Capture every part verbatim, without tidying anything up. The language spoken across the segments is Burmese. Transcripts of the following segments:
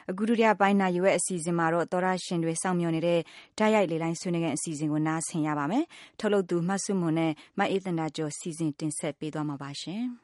အခုဒုတိယပိုင်းနာယူရဲ့အစီအစဉ်မှာတော့သောရရှင်တွေစောင့်မျှော်နေတဲ့ဓာတ်ရိုက်လေလိုင်းဆွေးနွေးခန်းအစီအစဉ်ကိုနားဆင်ရပါမယ်။ထုတ်လုပ်သူမဆုမွန်နဲ့မအေးသန္တာကျော်စီစဉ်တင်ဆက်ပေးသွားမှာပါရှင်။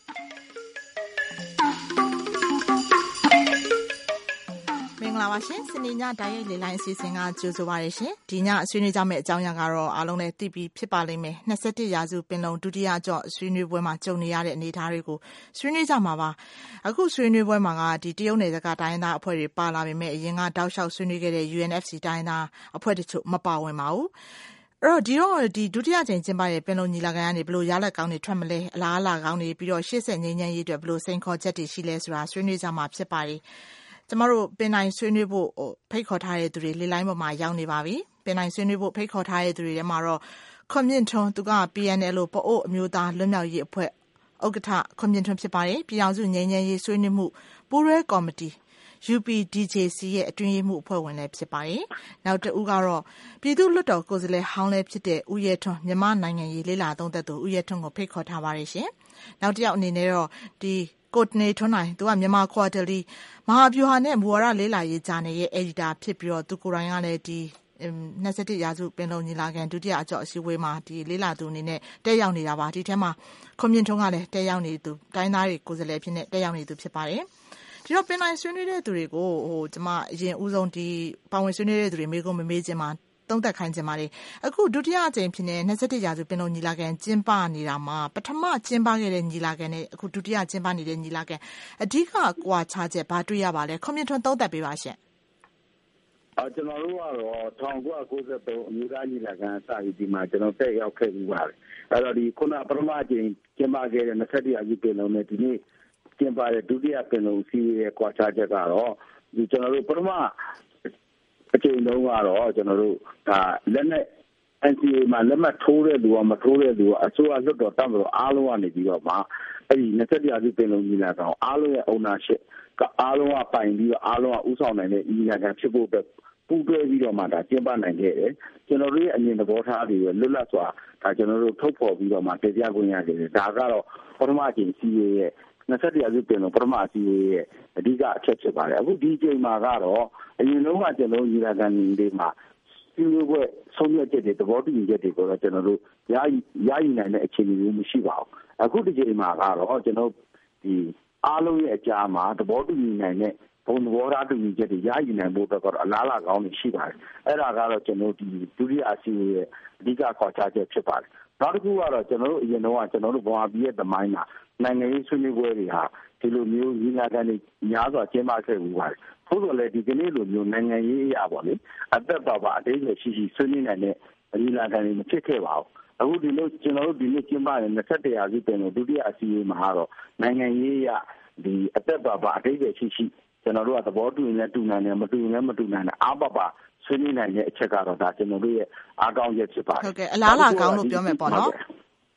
မင်္ဂလာပါရှင်စနေညဓာတ်ရိုက်လေလိုင်းအစီအစဉ်ကကြိုဆိုပါရရှင်ဒီညဆွေးနွေးကြမယ့်အကြောင်းအရာကတော့အားလုံးလည်းသိပြီးဖြစ်ပါလိမ့်မယ်၂၁ရာစုပင်လုံဒုတိယကြော့ဆွေးနွေးပွဲမှာကြုံနေရတဲ့အနေအထားတွေကိုဆွေးနွေးကြမှာပါအခုဆွေးနွေးပွဲမှာကဒီတရုတ်နယ်စပ်ကတိုင်းသားအဖွဲ့တွေပါလာပေမဲ့အရင်ကတောက်လျှောက်ဆွေးနွေးခဲ့တဲ့ ယူ အန် အက်ဖ် စီ တိုင်းသားအဖွဲ့တချို့မပါဝင်ပါဘူးအဲ့တော့ဒီတော့ဒီဒုတိယကြိမ်ကျင်းပတဲ့ပင်လုံညီလာခံကနေဘယ်လိုရလဒ်ကောင်းတွေထွက်မလဲအလားအလာကောင်းတွေပြီးတော့ရှေ့ဆက်ငြိမ်းချမ်းရေးအတွက်ဘယ်လိုစိန်ခေါ်ချက်တွေရှိလဲဆိုတာဆွေးနွေးကြမှာဖြစ်ပါတယ်ကျမတို့ပင်နိုင်ဆွေးနွေးဖို့ဖိတ်ခေါ်ထားတဲ့သူတွေလေလိုင်းပေါ်မှာရောက်နေပါပြီပင်နိုင်ဆွေးနွေးဖို့ဖိတ်ခေါ်ထားတဲ့သူတွေထဲမှာတော့ခွန်မြင့်ထွန်းသူက ပီ အန် အယ် လို့ပအို့အမျိုးသားလွတ်မြောက်ရေးအဖွဲ့ဥက္ကဋ္ဌခွန်မြင့်ထွန်းဖြစ်ပါတယ်ပြည်အောင်စုငြိမ်းချမ်းရေးဆွေးနွေးမှုပူးတွဲကော်မတီ ယူ ပီ ဒီ ဂျေ စီ ရဲ့အတွင်းရေးမှူးအဖွဲ့ဝင်လည်းဖြစ်ပါတယ်နောက်တစ်ဦးကတော့ပြည်သူ့လွှတ်တော်ကိုယ်စားလှယ်ဟောင်းလည်းဖြစ်တဲ့ဦးရဲထွန်းမြန်မာနိုင်ငံရေးလေ့လာသုံးသပ်သူဦးရဲထွန်းကိုဖိတ်ခေါ်ထားပါတယ်ရှင်နောက်တစ်ယောက်အနေနဲ့တော့ဒီကိုတနေထွန်းနိုင်သူကမြန်မာကွာတလီမဟာဗျူဟာနဲ့မူဝါဒလေးလာရေးဂျာနယ်ရဲ့အယ်ဒီတာဖြစ်ပြီးတော့သူကိုယ်တိုင်ကလည်းဒီ၂၁ရာစုပင်လုံညီလာခံဒုတိယအကြော့အစည်းအဝေးမှာဒီလေးလာသူအနေနဲ့တက်ရောက်နေတာပါဒီထဲမှာခွန်မြင့်ထွန်းကလည်းတက်ရောက်နေသူတိုင်းသားတွေကိုယ်စားလှယ်ဖြစ်နေတက်ရောက်နေသူဖြစ်ပါတယ်ဒီတော့ပင်နိုင်ဆွေးနွေးတဲ့သူတွေကိုဟိုကျမအရင်ဦးဆုံးဒီပါဝင်ဆွေးနွေးတဲ့သူတွေမေးခွန်းမမေးခြင်းမှာသုံးသက်ခိုင်းခြင်းပါလေအခုဒုတိယအကြိမ်ဖြစ်နေ၂၁ရာစုပင်လုံညီလာခံကျင်းပနေတာမှာပထမကျင်းပခဲ့တဲ့ညီလာခံနဲ့အခုဒုတိယကျင်းပနေတဲ့ညီလာခံအဓိကကွာခြားချက်ဘာတွေ့ရပါလဲခွန်မြင့်ထွန်းသုံးသက်ပေးပါရှင့်အဲကျွန်တော်တို့ကတော့၁၉၉၃အမျိုးသားညီလာခံစပြီးဒီမှာကျွန်တော်တက်ရောက်ခဲ့ပြီးပါတယ်အဲ့တော့ဒီခုနပထမအကြိမ်ကျင်းပခဲ့တဲ့၂၁ရာစုပင်လုံနဲ့ဒီနေ့ကျင်းပတဲ့ဒုတိယပင်လုံစီးရဲ့ကွာခြားချက်ကတော့ဒီကျွန်တော်တို့ပထမအချိန်တုန်းကတော့ကျွန်တော်တို့ဒါလက်နဲ့ အန် စီ အေ မှာလက်မှတ်ထိုးတဲ့လူကမထိုးတဲ့လူကအစိုးရလွှတ်တော်တပ်မတော်အားလုံးကနေပြီးတော့မှအဲ့ဒီ၂၁ရာစုပင်လုံညီလာခံအားလုံးရဲ့ ownership ကအားလုံးကပိုင်ပြီးတော့အားလုံးကဥဆောင်နိုင်တဲ့ညီလာခံဖြစ်ဖို့အတွက်ပူးတွဲပြီးတော့မှဒါကျင်းပနိုင်ခဲ့တယ်ကျွန်တော်တို့ရဲ့အမြင်သဘောထားတွေလွတ်လပ်စွာဒါကျွန်တော်တို့ထုတ်ဖော်ပြီးတော့မှတင်ပြခွင့်ရခဲ့တယ်ဒါကတော့ပထမအကြိမ်စီးရဲ့၂၁ရာစုပင်လုံပထမအစီအရဲ့အဓိကအချက်ဖြစ်ပါတယ်အခုဒီအချိန်မှာကတော့အရင်ဆုံးကကျွန်တော်ညီလာခံတွေမှာစီးပွားရေးဆုံးဖြတ်ချက်တွေသဘောတူညီချက်တွေကိုတော့ကျွန်တော်တို့ရရယူနိုင်တဲ့အခြေအနေမျိုးမရှိပါဘူးအခုဒီချိန်မှာကတော့ကျွန်တော်ဒီအားလုံးရဲ့အကြားမှာသဘောတူညီနိုင်တဲ့ဘုံသဘောထားတူညီချက်တွေရယူနိုင်ဖို့အတွက်ကတော့အလားအလာကောင်းတွေရှိပါတယ်အဲ့ဒါကတော့ကျွန်တော်ဒီဒုတိယအစီအရဲ့အဓိကခွာခြားချက်ဖြစ်ပါတယ်နောက်တစ်ခုကတော့ကျွန်တော်တို့အရင်တော့ကျွန်တော်တို့ဗမာပြည်ရဲ့သမိုင်းမှာနိုင်ငံရေးဆွေးနွေးပွဲတွေဟာဒီလိုမျိုးညီလာခံတွေများစွာကျင်းပခဲ့မှုပါတယ်။ထို့သော်လည်းဒီကနေ့လိုမျိုးနိုင်ငံရေးအရာပေါ့လေအသက်ပါပါအသေးစိတ်ရှိရှိဆွေးနွေးနိုင်တဲ့ညီလာခံတွေမဖြစ်ခဲ့ပါဘူး။အခုဒီလိုကျွန်တော်တို့ဒီနေ့ကျင်းပတဲ့၂၁ရာစုပင်လုံဒုတိယအစည်းအဝေးမှာတော့နိုင်ငံရေးအရာဒီအသက်ပါပါအသေးစိတ်ရှိရှိကျွန်တော်တို့ကသဘောတူရင်လည်းတူနိုင်တယ်မတူရင်လည်းမတူနိုင်တယ်အားပါပါဆွေးနွေးနိုင်တဲ့အချက်ကတော့ဒါကျွန်တော်တို့ရဲ့အားကောင်းချက်ဖြစ်ပါတယ်။ဟုတ်ကဲ့အလားအလာကောင်းလို့ပြောမယ်ပေါ့နော်။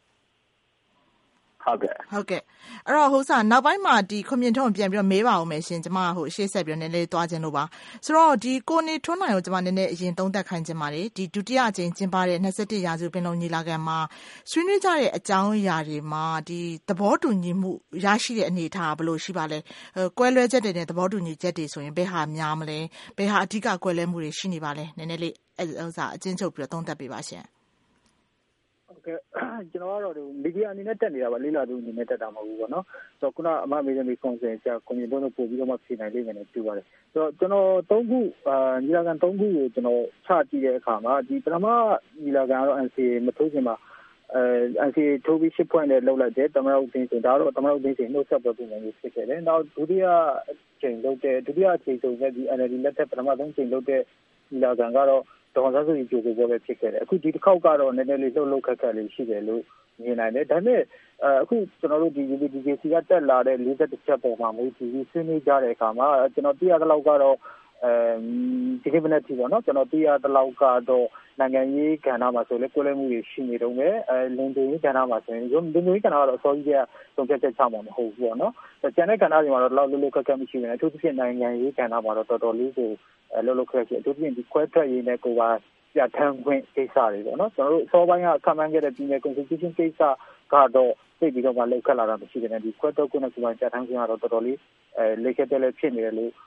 ဟုတ်ကဲ့ဟုတ်ကဲ့အဲ့တော့ဟိုစားနောက်ပိုင်းမှာဒီခွန်မြင့်ထွန်းပြန်ပြီးတော့မေးပါဦးမယ်ရှင်ကျမဟိုရှေ့ဆက်ပြီးတော့နည်းနည်းသွားခြင်းလို့ပါဆိုတော့ဒီကိုနေထွန်းနိုင်ကိုကျမနည်းနည်းအရင်သုံးသပ်ခိုင်းခြင်းပါတယ်ဒီဒုတိယအကြိမ်ကျင်းပတဲ့၂၁ရာစုပင်လုံညီလာခံမှာဆွေးနွေးကြတဲ့အကြောင်းအရာတွေမှာဒီသဘောတူညီမှုရရှိတဲ့အနေအထားဘယ်လိုရှိပါလဲကွဲလွဲချက်တွေနဲ့သဘောတူညီချက်တွေဆိုရင်ဘယ်ဟာများမလဲဘယ်ဟာအဓိကကွဲလွဲမှုတွေရှိနေပါလဲနည်းနည်းလေးဟိုစားအချင်းချုပ်ပြီးတော့သုံးသပ်ပေးပါရှင်ကဲကျွန်တော်ကတော့မီဒီယာအနေနဲ့တက်နေတာပါလေးလာသူအနေနဲ့တက်တာမဟုတ်ဘူးပေါ့နော်ဆိုတော့ခုနအမမေးတဲ့မိကွန်ဆင်ကြာကွန်မြူနတီတို့ပို့ပြီးတော့မှဖြေနိုင်လိမ့်မယ်လို့ပြောပါတယ်ဆိုတော့ကျွန်တော်သုံးခုအာညီလာခံသုံးခုကိုကျွန်တော်ချကြည့်တဲ့အခါမှာဒီပထမညီလာခံကတော့ အန် စီ အေ မထိုးခင်မှာအဲ အန် စီ အေ ထိုးပြီးရှစ်ဖွင့်နဲ့လောက်လိုက်တယ်တမန်တော်အသိဆိုဒါတော့တမန်တော်အသိဆိုနှုတ်ဆက်ပြောပြနေလို့ဖြစ်ခဲ့တယ်နောက်ဒုတိယအချိန်လုပ်တဲ့ဒုတိယအချိန်ဆိုတဲ့ဒီ အန် အယ် ဒီ လက်ထက်ပထမဆုံးအချိန်လုပ်တဲ့ညီလာခံကတော့ဒေါ်ဆန်းစုကြည်ကြိုဆိုပွဲပဲဖြစ်ခဲ့တယ်အခုဒီတစ်ခေါက်ကတော့နည်းနည်းလေးလှုပ်လှုပ်ခက်ခက်လေးရှိတယ်လို့မြင်နိုင်တယ်ဒါပေမဲ့အခုကျွန်တော်တို့ဒီ ယူ ပီ ဒီ ဂျေ စီ ကတက်လာတဲ့၄၁ချက်ပေါ်မှာမူတည်ပြီးဆွေးနွေးကြတဲ့အခါမှာကျွန်တော်သိရတဲ့လောက်ကတော့အဲဒီကိစ္စနဲ့ဒီပေါ့နော်ကျွန်တော်သိရတဲ့လောက်ကတော့နိုင်ငံရေးကဏ္ဍမှာဆိုလဲကိုယ်လည်းမှုတွေရှိနေတော့မယ်အဲလုံခြုံရေးကဏ္ဍမှာဆိုရင်လုံခြုံရေးကဏ္ဍကတော့အစောကြီးကသုံးဖြတ်ချက်ချမှာမဟုတ်ဘူးပေါ့နော်ကျန်တဲ့ကဏ္ဍတွေမှာတော့လောက်လှုပ်လှုပ်ခက်ခက်မရှိဘူးအထူးသဖြင့်နိုင်ငံရေးကဏ္ဍမှာတော့တော်တော်လေးကိုလှုပ်လှုပ်ခက်ခက်အထူးသဖြင့်ဒီခွဲထွက်ရေးနဲ့ကိုယ်ကပြဋ္ဌာန်းခွင့်ကိစ္စတွေပေါ့နော်ကျွန်တော်တို့အစောပိုင်းကခန့်မှန်းခဲ့တဲ့ပြည်နယ် constitution ကိစ္စကတော့သိပြီးတော့မှလောက်ခက်လာတာမရှိဘူးねဒီခွဲထွက်ခွင့်နဲ့ကိုယ်ပိုင်ပြဋ္ဌာန်းခွင့်ကတော့တော်တော်လေးအဲလက်ခက်တဲ့လည်းဖြစ်နေတယ်လို့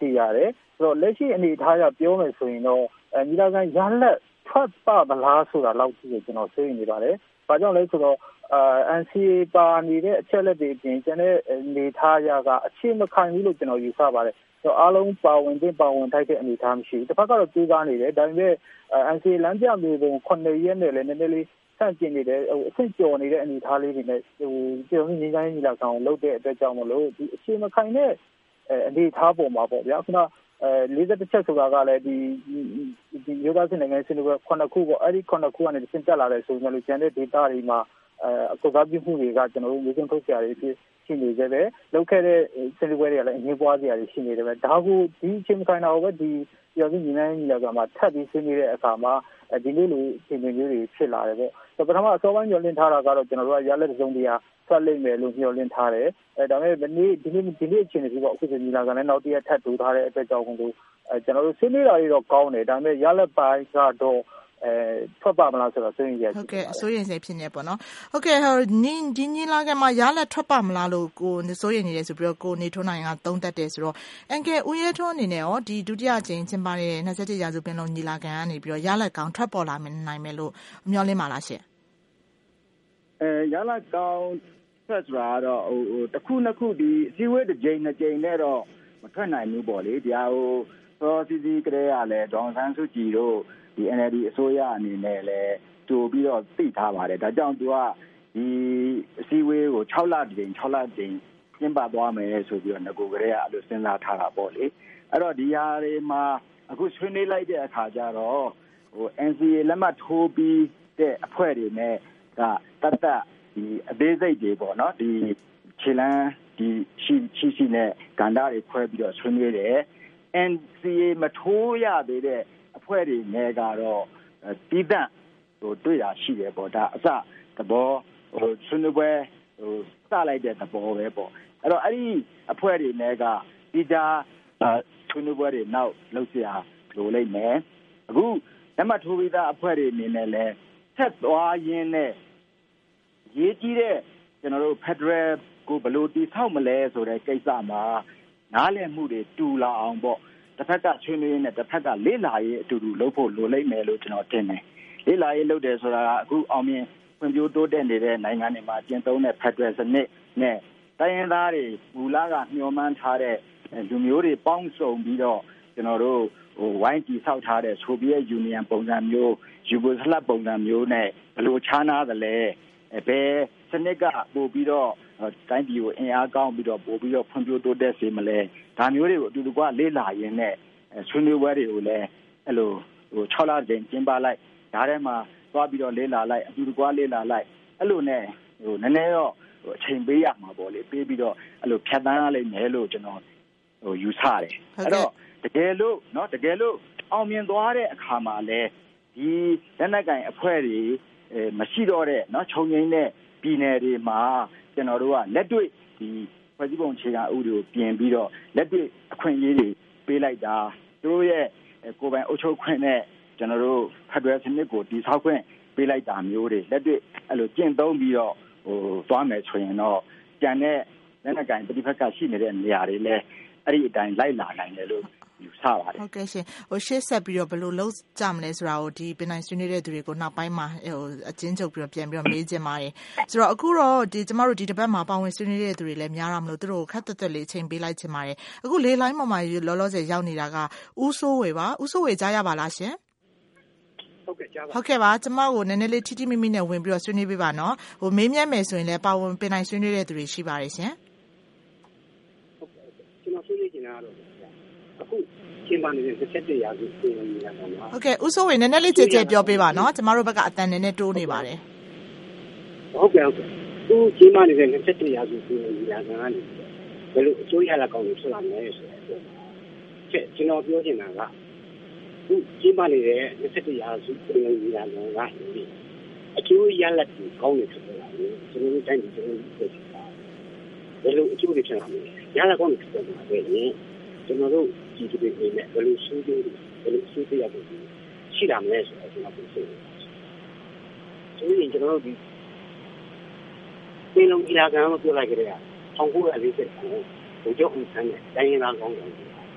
သိရတယ်ဆိုတော့လက်ရှိအနေအထားအရပြောမယ်ဆိုရင်တော့ညီလာခံရလဒ်ထွက်ပါမလားဆိုတာလောက်ကြည့်ရင်ကျွန်တော်သိနေပါတယ်။ဘာကြောင့်လဲဆိုတော့ အန် စီ အေ ပါနေတဲ့အချက်လက်တွေအပြင်ကျန်တဲ့အနေအထားအရကအခြေမခိုင်ဘူးလို့ကျွန်တော်ယူဆပါတယ်။ဆိုတော့အားလုံးပါဝင်တဲ့ပါဝင်ထိုက်တဲ့အနေအထားမရှိဘူး။တစ်ဖက်ကတော့ကြိုးစားနေတယ်ဒါပေမဲ့ အန် စီ အေ လမ်းပြမြေပုံခုနှစ်ရက်နဲ့လည်းနည်းနည်းလေးဆန့်ကျင်နေတယ်ဟိုအဆင့်ကျော်နေတဲ့အနေအထားလေးတွေနဲ့ဟိုကျွန်တော်ညီကိုင်းညီလာခံကိုလုပ်တဲ့အတွက်ကြောင့်မလို့ဒီအခြေမခိုင်တဲ့အနေအထားပေါ်မှာပေါ့ဗျာခုနအဲလေးသက်တစ်ချက်ဆိုတာကလည်းဒီဒီရိုးသားစင်နိုင်ငံစင်တွေခုနှစ်ခုပေါ့အဲ့ဒီခုနှစ်ခုကနေစင်တက်လာတယ်ဆိုရင်လည်းကျန်တဲ့ data တွေမှာအဲအကောသားပြုမှုတွေကကျွန်တော်တို့မျိုးစုံထုတ်ကြရဖြစ်ရှိနေကြတယ်လောက်ခဲ့တဲ့စင်တွေတွေကလည်းအငင်းပွားစရာတွေရှိနေတယ်ပဲဒါကိုဒီအချိန်ခိုင်တာကိုပဲဒီပြောပြီးညီနိုင်ညီလာကမှာထပ်ပြီးဆွေးနွေးတဲ့အခါမှာဒီလိုလိုအချိန်မျိုးတွေဖြစ်လာတယ်ပေါ့ဆိုပထမအစောပိုင်းညွှန်လင်းထားတာကတော့ကျွန်တော်တို့ကရလက်တစ်စုံတရာဆက်လိမ့်မယ်လို့ညွှန်လင်းထားတယ်အဲဒါပေမဲ့ဒီနေ့ဒီနေ့ဒီနေ့အချိန်တွေပေါ့အခုဆိုညီလာခံနဲ့နောက်တရက်ထပ်တိုးထားတဲ့အတွက်ကြောင့်မို့လို့အဲကျွန်တော်တို့ဆွေးနွေးတာတွေတော့ကောင်းတယ်ဒါပေမဲ့ရလက်ပိုင်းကတော့အဲထွက်ပါမလားဆိုတော့ဆွေးနွေးရဟုတ်ကဲ့ဆွေးနွေးနေဖြစ်နေပေါ့နော်ဟုတ်ကဲ့ဟိုဒီဒီညီလာခံမှာရလက်ထွက်ပါမလားလို့ကိုစိုးရိမ်နေတယ်ဆိုပြီးတော့ကိုနေထွန်းနိုင်ကသုံးသပ်တယ်ဆိုတော့အန်ကယ်ဦးရဲထွန်းအနေနဲ့ရောဒီဒုတိယအကြိမ်ကျင်းပတဲ့၂၁ရာစုပင်လုံညီလာခံကနေပြီးတော့ရလက်ကောင်းထွက်ပေါ်လာနိုင်မယ်လို့မျှော်လင့်ပါလားရှင်အဲရလက်ကောင်းဆက်ဆိုတာတော့ဟိုတစ်ခုနှစ်ခုဒီအစည်းအဝေးတစ်ကြိမ်နှစ်ကြိမ်နဲ့တော့မထွက်နိုင်ဘူးပေါ့လေဒီဟာဟိုစောစီစီကလေးကလည်းဒေါန်ဆန်းစုကြည်တို့ဒီ အန် အယ်လ် ဒီ အစိုးရအနေနဲ့လည်းကြိုပြီးတော့သိထားပါတယ်ဒါကြောင့်သူကဒီအစည်းအဝေးကို၆လကြိမ်၆လကြိမ်ကျင်းပသွားမယ်ဆိုပြီးတော့ငကိုကလေးကအဲ့လိုစဉ်းစားထားတာပေါ့လေအဲ့တော့ဒီဟာတွေမှာအခုဆွေးနွေးလိုက်တဲ့အခါကျတော့ဟို အန် စီ အေ လက်မှတ်ထိုးပြီးတဲ့အဖွဲ့တွေနဲ့ကတတ်တတ်ဒီအသေးစိတ်တွေပေါ့နော်ဒီခြေလမ်းဒီရှိရှိရှိနဲ့ကန္တာတွေခွဲပြီးတော့ဆွေးနွေးတယ် အန် စီ အေ မထိုးရသေးတဲ့အဖွဲ့တွေနဲ့ကတော့တီးတန့်ဟိုတွေ့တာရှိတယ်ပေါ့ဒါအစသဘောဟိုဆွေးနွေးပွဲဟိုစလိုက်တဲ့သဘောပဲပေါ့အဲ့တော့အဲ့ဒီအဖွဲ့တွေနဲ့ကဒီကြဆွေးနွေးပွဲတွေနောက်လုပ်เสียလိုလိမ့်မယ်အခုလက်မှတ်ထိုးပြီးသားအဖွဲ့တွေအနေနဲ့လည်းဆက်သွားရင်းနဲ့ရေးကြီးတဲ့ကျွန်တော်တို့ Federal ကိုဘယ်လိုတည်ဆောက်မလဲဆိုတဲ့ကိစ္စမှာနားလည်မှုတွေတူလာအောင်ပေါ့တစ်ဖက်ကဆွေးနွေးနဲ့တစ်ဖက်ကလေ့လာရေးအတူတူလုပ်ဖို့လိုလိမ့်မယ်လို့ကျွန်တော်ထင်တယ်လေ့လာရေးလုပ်တယ်ဆိုတာကအခုအောင်မြင်ဖွံ့ဖြိုးတိုးတက်နေတဲ့နိုင်ငံတွေမှာကျင့်သုံးတဲ့ Federal စနစ်နဲ့တိုင်းရင်းသားတွေမူလကမျှော်မှန်းထားတဲ့လူမျိုးတွေပေါင်းစုံပြီးတော့ကျွန်တော်တို့ဟိုဝိုင်းကြည့်ဆောက်ထားတဲ့ဆိုဗီယက်ယူနီယံပုံစံမျိုးယူဂိုစလတ်ပုံစံမျိုးနဲ့ဘယ်လိုခြားနားသလဲဘယ်စနစ်ကပို့ပြီးတော့တိုင်းပြည်ကိုအင်အားကောင်းပြီးတော့ပို့ပြီးတော့ဖွံ့ဖြိုးတိုးတက်စေမလဲဒါမျိုးတွေကိုအတူတူကလေ့လာရင်းနဲ့ဆွေးနွေးပွဲတွေကိုလည်းအဲ့လိုဟို၆လကြိမ်ကျင်းပလိုက်ဒါထဲမှာသွားပြီးတော့လေ့လာလိုက်အတူတူကလေ့လာလိုက်အဲ့လိုနဲ့ဟိုနည်းနည်းတော့ဟိုအချိန်ပေးရမှာပေါ့လေပေးပြီးတော့အဲ့လိုဖြတ်သန်းရလိမ့်မယ်လို့ကျွန်တော်ဟိုယူဆတယ်အဲ့တော့တကယ်လို့เนาะတကယ်လို့အောင်မြင်သွားတဲ့အခါမှာလည်းဒီလက်နက်ကင်အဖွဲ့တွေအဲမရှိတော့တဲ့เนาะခြုံငိမ့်တဲ့ပြည်နယ်တွေမှာကျွန်တော်တို့ကလက်တွေ့ဒီဖွဲ့စည်းပုံခြေခံဥပဒေကိုပြင်ပြီးတော့လက်တွေ့အခွင့်အရေးတွေပေးလိုက်တာသူတို့ရဲ့ကိုယ်ပိုင်အုပ်ချုပ်ခွင့်နဲ့ကျွန်တော်တို့ဖက်ဒရယ်စနစ်ကိုတည်ဆောက်ခွင့်ပေးလိုက်တာမျိုးတွေလက်တွေ့အဲ့လိုကျင့်သုံးပြီးတော့ဟိုသွားမယ်ဆိုရင်တော့ကျန်တဲ့လက်နက်ကင်ပြည်ဖက်ကရှိနေတဲ့နေရာတွေလည်းအဲ့ဒီအတိုင်းလိုက်လာနိုင်တယ်လို့ယူဆပါတယ်ဟုတ်ကဲ့ရှင်ဟိုရှေ့ဆက်ပြီးတော့ဘယ်လိုလုပ်ကြမလဲဆိုတာကိုဒီပင်နိုင်ဆွေးနွေးတဲ့သူတွေကိုနောက်ပိုင်းမှာဟိုအချင်းချုပ်ပြီးတော့ပြန်ပြီးတော့မေးချင်ပါတယ်ဆိုတော့အခုတော့ဒီကျမတို့ဒီတစ်ပတ်မှာပါဝင်ဆွေးနွေးတဲ့သူတွေလည်းများတာမလို့သူတို့ခက်သက်သက်လေးချိန်ပေးလိုက်ချင်ပါတယ်အခုလေးလိုင်းပေါ်မှာလောလောဆယ်ရောက်နေတာကဦးစိုးဝေပါဦးစိုးဝေကြားရပါလားရှင်ဟုတ်ကဲ့ကြားပါဟုတ်ကဲ့ပါကျမကိုနည်းနည်းလေးထိထိမိမိနဲ့ဝင်ပြီးတော့ဆွေးနွေးပေးပါနော်ဟိုမေးမြန်းမယ်ဆိုရင်လည်းပါဝင်ပင်နိုင်ဆွေးနွေးတဲ့သူတွေရှိပါတယ်ရှင်ဟုတ်ကဲ့ကျွန်တော်ဆွေးနွေးချင်တာကတော့အခုကျင်းပနေတဲ့၂၁ရာစုပြည်နယ်ညီလာခံမှာဟုတ်ကဲ့ဦးစိုးဝေနည်းနည်းလေးကြည်ကြဲပြောပေးပါနော်ကျမတို့ဘက်ကအတန်နည်းနည်းတိုးနေပါတယ်ဟုတ်ကဲ့ဟုတ်ကဲ့သူကျင်းပနေတဲ့၂၁ရာစုပြည်နယ်ညီလာခံကနေဘယ်လိုအကျိုးရလဒ်ကောင်းတွေဖြစ်လာမလဲဆိုတော့ချက်ကျွန်တော်ပြောချင်တာကသူကျင်းပနေတဲ့၂၁ရာစုပြည်နယ်ညီလာခံကနေအကျိုးရလဒ်တွေကောင်းတွေဖြစ်လာတယ်ကျွန်တော်တို့တိုင်းပြည်ကျွန်တော်တို့ဖြစ်တာဘယ်လိုအကျိုးတွေဖြစ်လာမလဲရလဒ်ကောင်းတွေဖြစ်လာတယ်ကျွန်တော်တို့ဒီဒီတွေနဲ့ဘယ်လိုရှင်းပြဘယ်လိုရှင်းပြရမလဲရှိတာမလဲဆိုတော့ကျွန်တော်ပြောချင်တယ်ဆိုရင်ကျွန်တော်တို့ဒီပြည်လုံးကြီးလာကံလို့ပြောလိုက်ကြတယ်၁၉၄၀ကိုဘုကျော်ဦးဆန်းနဲ့တိုင်းရင်းသားကောင်းဆောင်တွေ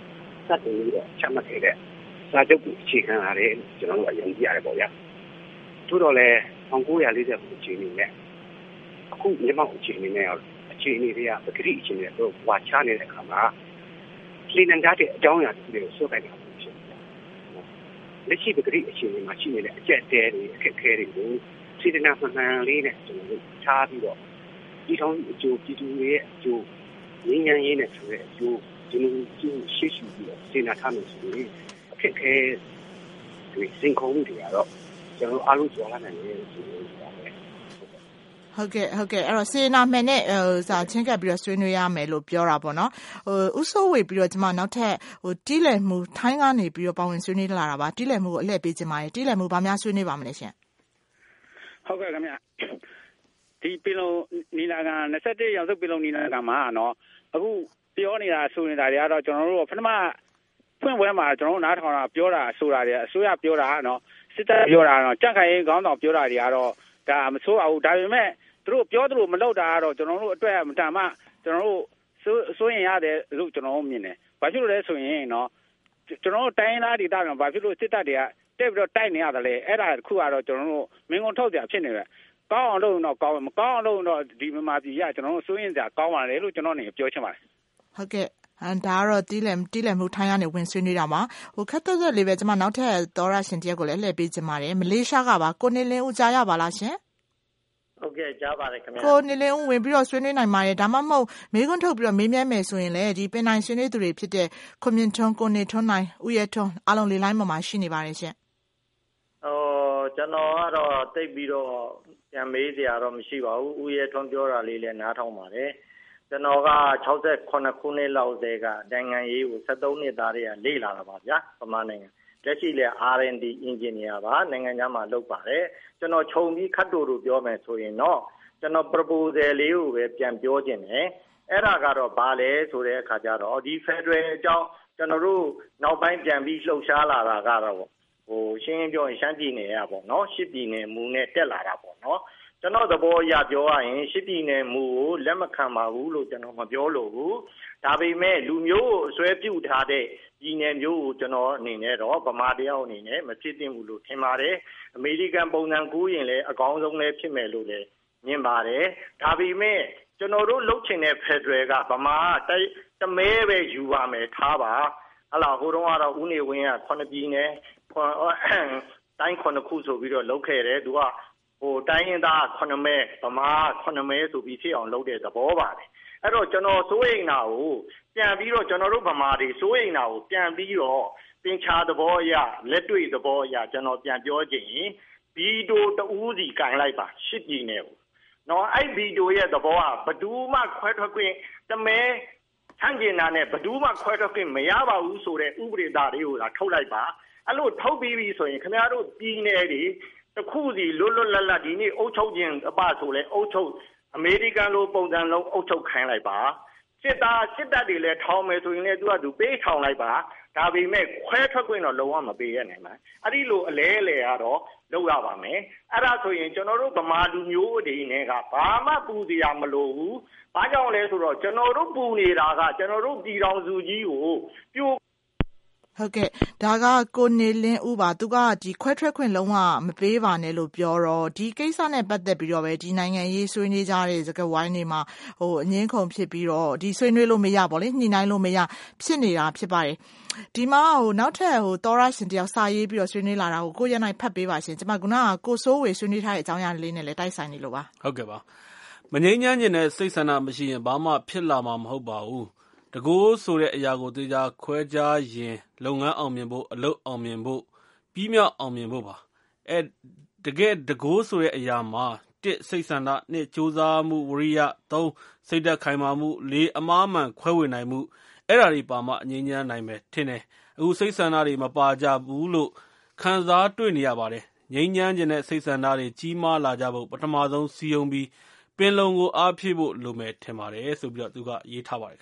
စတင်ပြီးတော့ချမှတ်ခဲ့တဲ့စာချုပ်ကိုအခြေခံရတယ်ကျွန်တော်တို့ကယုံကြည်ရတယ်ပေါ့ဗျာထို့တော့လေ၁၉၄၀ခုအခြေအနေနဲ့အခုမြန်မာအခြေအနေနဲ့အခြေအနေတွေကပဂရိအခြေအနေတော့ဝါချနေတဲ့အခါမှာလင်းနေတာတဲ့အကြောင်းအရာတွေကိုစိုးကိုက်တာဖြစ်တယ်လက်ရှိပဂရိအခြေအနေမှာရှိနေတဲ့အကျက်တဲတွေအခက်အခဲတွေကိုစေတနာမှန်မှန်လေးနဲ့ကျွန်တော်တို့ထားပြီးတော့ဒီထောင်အကျိုးပြည်သူတွေရဲ့အကျိုးငြိမ်းချမ်းရေးနဲ့ဆိုတဲ့အကျိုးဒီလိုကျိုးရှိရှိပြီးတော့စေတနာထားလို့ဆိုရင်အခက်အခဲတွေစင်ခုံမှုတွေကတော့ကျွန်တော်အားလုံးကြော်လာနိုင်တယ်ဆိုလို့ပြောတယ်ဟုတ်ကဲ့ဟုတ်ကဲ့အဲ့တော့စေနာမှန်နဲ့ဟိုစာချင်းကပ်ပြီးတော့ဆွေးနွေးရမယ်လို့ပြောတာပေါ့နော်ဟိုဥဆိုးဝေပြီးတော့ကျွန်မနောက်ထပ်ဟိုတီးလည်မှုထိုင်းကနေပြီးတော့ပါဝင်ဆွေးနွေးလာတာပါတီးလည်မှုကိုအလှည့်ပေးခြင်းပါတယ်တီးလည်မှုဘာများဆွေးနွေးပါမလဲရှင်ဟုတ်ကဲ့ခင်ဗျဒီပင်လုံနီလာခံ၂၁ရာစုပင်လုံနီလာခံမှာနော်အခုပြောနေတာဆိုနေတာတွေကတော့ကျွန်တော်တို့ပထမဖွင့်ပွဲမှာကျွန်တော်တို့နားထောင်တာပြောတာဆိုတာတွေအစိုးရပြောတာနော်စစ်တပ်ပြောတာနော်ကြက်ခိုင်ခေါင်းဆောင်ပြောတာတွေကတော့ဒါမဆိုးပါဘူးဒါပေမဲ့သူတို့ပြောသလိုမလုပ်တာကတော့ကျွန်တော်တို့အတွက်မတန်မှကျွန်တော်တို့စိုးရင်ရတယ်လို့ကျွန်တော်တို့မြင်တယ်ဘာဖြစ်လို့လဲဆိုရင်နော်ကျွန်တော်တို့တိုင်းသားဒေသမှာဘာဖြစ်လို့စစ်တပ်တွေကတက်ပြီးတော့တိုက်နေရတယ်လဲအဲ့ဒါတခုကတော့ကျွန်တော်တို့မင်းကုန်းထုတ်ကြဖြစ်နေပဲကောင်းအောင်လုပ်တော့ကောင်းမကောင်းအောင်လုပ်တော့ဒီမြန်မာပြည်ကကျွန်တော်တို့စိုးရင်စရာကောင်းပါလေလို့ကျွန်တော်နေပြောချင်ပါတယ်ဟုတ်ကဲ့အန်ဒါကတော့တီးလည်တီးလည်မှုထိုင်းကနေဝင်ဆွေးနွေးတာမှာဟိုခက်သက်သက်လေးပဲကျွန်မနောက်ထပ်သောရရှင်တရက်ကိုလည်းလှည့်ပေးချင်ပါတယ်မလေးရှားကပါကိုနေလင်းဦးကြားရပါလားရှင်ဟုတ်ကဲ့ကြားပါတယ်ခင်ဗျာကိုနေလင်းဦးဝင်ပြီးတော့ဆွေးနွေးနိုင်ပါတယ်ဒါမှမဟုတ်မေးခွန်းထုတ်ပြီးတော့မေးမြန်းမယ်ဆိုရင်လည်းဒီပင်နိုင်ဆွေးနွေးသူတွေဖြစ်တဲ့ခွန်မြင့်ထွန်းကိုနေထွန်းနိုင်ဦးရဲထွန်းအားလုံးလေးလိုင်းပေါ်မှာရှိနေပါတယ်ရှင်ဟိုကျွန်တော်ကတော့တိတ်ပြီးတော့ပြန်မေးစရာတော့မရှိပါဘူးဦးရဲထွန်းပြောတာလေးလည်းနားထောင်ပါတယ်ကျွန်တော်က၆၇ခုနှစ်လောက်တည်းကနိုင်ငံရေးကို၁၃နှစ်သားတွေကလေ့လာတာပါဗျာပမာနိုင်ငံလက်ရှိလဲ R and D engineer ပါနိုင်ငံခြားမှာလုပ်ပါတယ်ကျွန်တော်ခြုံပြီးခတ်တူတူပြောမယ်ဆိုရင်တော့ကျွန်တော် proposal လေးကိုပဲပြန်ပြောခြင်းတယ်အဲ့ဒါကတော့ဘာလဲဆိုတဲ့အခါကျတော့ဒီ Federal အကြောင်းကျွန်တော်တို့နောက်ပိုင်းပြန်ပြီးလှုပ်ရှားလာတာကတော့ဟိုရှင်းပြောရင်ရှမ်းပြည်နယ်ရပေါ့နော်ရှစ်ပြည်နယ်မူနဲ့တက်လာတာပေါ့နော်ကျွန်တော်သဘောအရပြောရရင်ရှစ်ပြည်နယ်မူကိုလက်မခံပါဘူးလို့ကျွန်တော်မပြောလို့ဘူးဒါပေမဲ့လူမျိုးကိုအစွဲပြုထားတဲ့ပြည်နယ်မျိုးကိုကျွန်တော်အနေနဲ့တော့ဗမာတယောက်အနေနဲ့မဖြစ်သင့်ဘူးလို့ထင်ပါတယ်အမေရိကန်ပုံစံကူးရင်လည်းအကောင်းဆုံးလည်းဖြစ်မယ်လို့လည်းမြင်ပါတယ်ဒါပေမဲ့ကျွန်တော်တို့လှုပ်ချင်တဲ့ Federal ကဗမာတမဲပဲယူပါမယ်ထားပါဟလာဟိုတုန်းကတော့ဦးနေဝင်းကခုနှစ်ပြည်နယ်တိုင်းခုနှစ်ခုဆိုပြီးတော့လှုပ်ခဲ့တယ်သူကဟိုတိုင်းရင်းသားခုနှစ်မဲဗမာခုနှစ်မဲဆိုပြီးဖြစ်အောင်လုပ်တဲ့သဘောပါတယ်အဲ့တော့ကျွန်တော်စိုးရိမ်တာကိုပြန်ပြီးတော့ကျွန်တော်တို့ဗမာတွေစိုးရိမ်တာကိုပြန်ပြီးတော့သင်္ချာသဘောအရလက်တွေ့သဘောအရကျွန်တော်ပြန်ပြောချင်ရင်ဗီတိုတူးစီကန်လိုက်ပါရှစ်ပြည်နယ်ကိုနော်အဲ့ဗီတိုရဲ့သဘောကဘဒူးမှခွဲထွက်ခွင့်တမဲဆန့်ကျင်တာနဲ့ဘဒူးမှခွဲထွက်ခွင့်မရပါဘူးဆိုတဲ့ဥပဒေသားတွေကိုလာထုတ်လိုက်ပါအဲ့လိုထုတ်ပြီးပြီဆိုရင်ခင်ဗျားတို့ပြည်နယ်တွေတခုစီလွတ်လွတ်လပ်လပ်ဒီနေ့အုပ်ချုပ်ခြင်းအပဆိုလဲအုပ်ချုပ်အမေရိကန်လိုပုံစံလုံးအုပ်ချုပ်ခိုင်းလိုက်ပါစစ်သားစစ်တပ်တွေလည်းထောင်းမယ်ဆိုရင်လည်းသူကသူပေးထောင်လိုက်ပါဒါပေမဲ့ခွဲထွက်ခွင့်တော့လုံးဝမပေးရနိုင်ပါအဲ့ဒီလိုအလဲအလဲကတော့လုပ်ရပါမယ်အဲ့ဒါဆိုရင်ကျွန်တော်တို့ဗမာလူမျိုးတွေနဲ့ကဘာမှပူစရာမလိုဘူးဘာကြောင့်လဲဆိုတော့ကျွန်တော်တို့ပူနေတာကကျွန်တော်တို့ပြည်တော်စုကြီးကိုပြိုဟုတ်ကဲ့ဒါကကိုနေလင်းဦးပါသူကဒီခွဲထွက်ခွင့်လုံးဝမပေးပါနဲ့လို့ပြောတော့ဒီကိစ္စနဲ့ပတ်သက်ပြီးတော့ပဲဒီနိုင်ငံရေးဆွေးနွေးကြတဲ့စကားဝိုင်းတွေမှာဟိုအငင်းခုန်ဖြစ်ပြီးတော့ဒီဆွေးနွေးလို့မရပါလေညှိနှိုင်းလို့မရဖြစ်နေတာဖြစ်ပါတယ်ဒီမှာဟိုနောက်ထပ်ဟိုသောရရှင်တယောက်စာရေးပြီးတော့ဆွေးနွေးလာတာကိုကိုရနိုင်ဖတ်ပေးပါရှင်ကျွန်မကကိုစိုးဝေဆွေးနွေးထားတဲ့အကြောင်းအရာလေးနဲ့လည်းတိုက်ဆိုင်နေလို့ပါဟုတ်ကဲ့ပါမငြိမ်းချမ်းခြင်းနဲ့စိတ်ဆန္ဒမရှိရင်ဘာမှဖြစ်လာမှာမဟုတ်ပါဘူးတကိုးဆိုတဲ့အရာကိုသိကြခွဲခြားရင်လုပ်ငန်းအောင်မြင်ဖို့အလုပ်အောင်မြင်ဖို့ပြီးမြောက်အောင်မြင်ဖို့ပါအဲတကယ်တကိုးဆိုတဲ့အရာမှာတစ်စိတ်ဆန္ဒနှစ်ကြိုးစားမှုဝရိယသုံးစိတ်ဓာတ်ခိုင်မာမှုလေးအမားမှန်ခွဲဝေနိုင်မှုအဲ့ဒါတွေပါမှအငြိမ်းချမ်းနိုင်မယ်ထင်တယ်အခုစိတ်ဆန္ဒတွေမပါကြဘူးလို့ခံစားတွေ့နေရပါတယ်ငြိမ်းချမ်းခြင်းနဲ့စိတ်ဆန္ဒတွေကြီးမားလာကြဖို့ပထမဆုံးစီယုံပြီးပင်လုံကိုအားဖြည့်ဖို့လိုမယ်ထင်ပါတယ်ဆိုပြီးတော့သူကရေးထားပါတယ်ခင်ဗျာ